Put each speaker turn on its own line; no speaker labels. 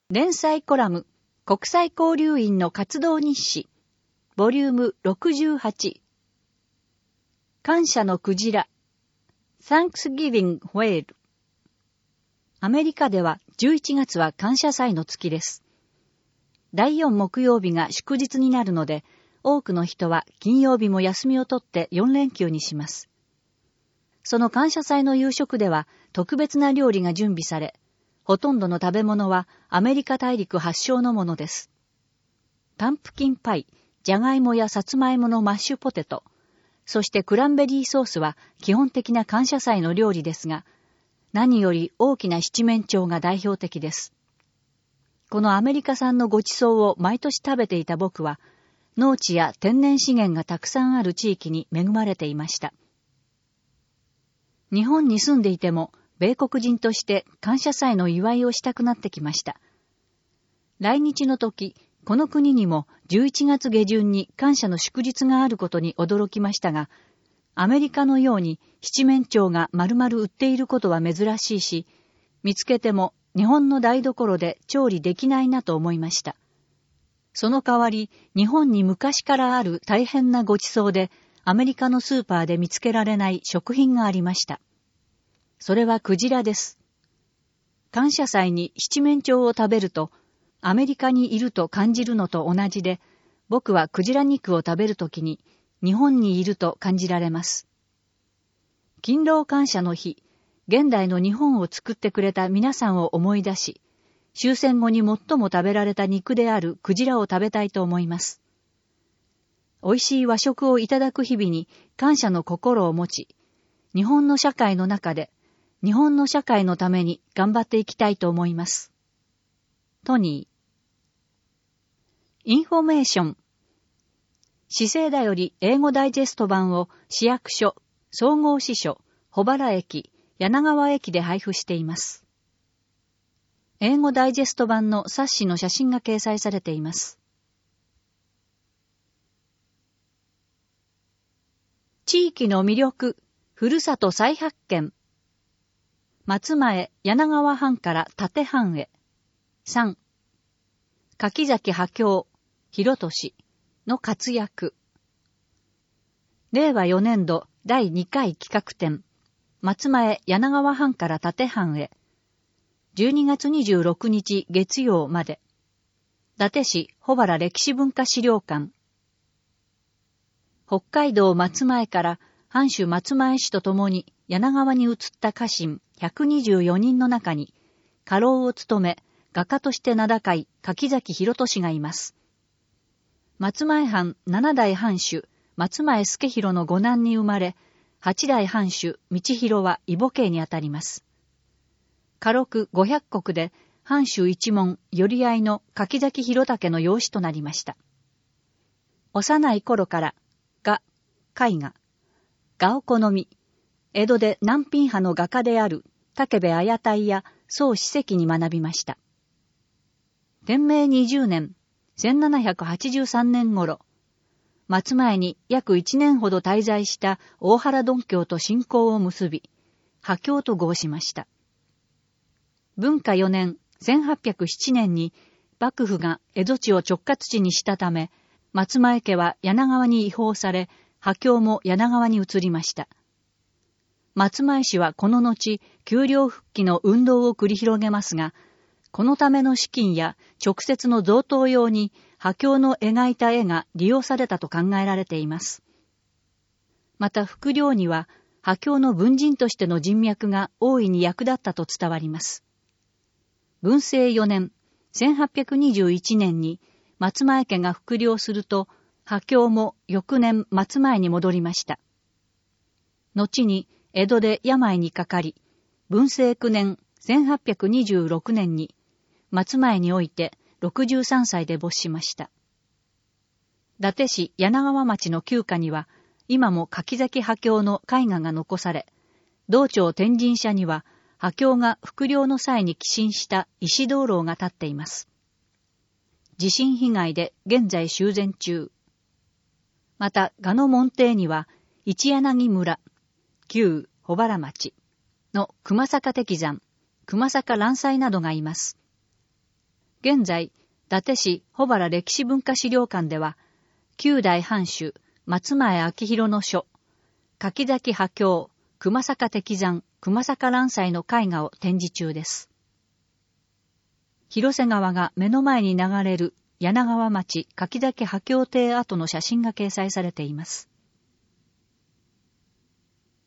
連載コラム、国際交流員の活動日誌、ボリューム68。感謝のクジラ、Thanksgiving Whale。アメリカでは11月は感謝祭の月です。第4木曜日が祝日になるので、多くの人は金曜日も休みを取って4連休にします。その感謝祭の夕食では特別な料理が準備され、ほとんどの食べ物はアメリカ大陸発祥のものです。パンプキンパイ、じゃがいもやさつまいものマッシュポテト、そしてクランベリーソースは基本的な感謝祭の料理ですが、何より大きな七面鳥が代表的です。このアメリカ産のごちそうを毎年食べていた僕は、農地や天然資源がたくさんある地域に恵まれていました。日本に住んでいても、米国人として感謝祭の祝いをしたくなってきました。来日の時、この国にも11月下旬に感謝の祝日があることに驚きましたが、アメリカのように七面鳥が丸々売っていることは珍しいし、見つけても日本の台所で調理できないなと思いました。その代わり、日本に昔からある大変なごちそうで、アメリカのスーパーで見つけられない食品がありました。それはクジラです。感謝祭に七面鳥を食べると、アメリカにいると感じるのと同じで、僕はクジラ肉を食べるときに日本にいると感じられます。勤労感謝の日、現代の日本を作ってくれた皆さんを思い出し、終戦後に最も食べられた肉であるクジラを食べたいと思います。美味しい和食をいただく日々に感謝の心を持ち、日本の社会の中で、日本の社会のために頑張っていきたいと思います。トニー。インフォメーション。資生だより英語ダイジェスト版を市役所、総合支所、保原駅、柳川駅で配布しています。英語ダイジェスト版の冊子の写真が掲載されています。地域の魅力、ふるさと再発見。松前柳川藩から立藩へ。3、柿崎波郷、広俊の活躍。令和4年度第2回企画展、松前柳川藩から立藩へ。12月26日月曜まで。伊達市保原歴史文化資料館。北海道松前から藩主松前氏と共に柳川に移った家臣124人の中に、家老を務め、画家として名高い柿崎広俊がいます。松前藩7代藩主、松前助弘の五男に生まれ、8代藩主、道弘は異母系にあたります。家禄500石で、藩主一門、寄り合いの柿崎広武の養子となりました。幼い頃から、絵画を好み、江戸で南品派の画家である武部綾太や宋史跡に学びました。天明20年、1783年頃、松前に約1年ほど滞在した大原頓教と親交を結び、波郷と号しました。文化4年、1807年に幕府が江戸地を直轄地にしたため、松前家は柳川に移封され、波郷も柳川に移りました。松前氏はこの後、丘陵復帰の運動を繰り広げますが、このための資金や直接の贈答用に波郷の描いた絵が利用されたと考えられています。また副領には波郷の文人としての人脈が大いに役立ったと伝わります。文政4年、1821年に松前家が復領すると、波郷も翌年松前に戻りました。後に江戸で病にかかり、文政9年、1826年に松前において63歳で没しました。伊達市柳川町の旧家には、今も柿崎波郷の絵画が残され、道庁天神社には波郷が復領の際に寄進した石灯籠が立っています。地震被害で現在修繕中。また、画の門弟には、一柳村、旧保原町の熊坂適山、熊坂蘭斎などがいます。 現在、伊達市保原歴史文化資料館では、9代藩主、松前明弘の書、柿崎波郷、熊坂敵山、熊坂乱祭の絵画を展示中です。広瀬川が目の前に流れる柳川町柿崎波郷邸跡の写真が掲載されています。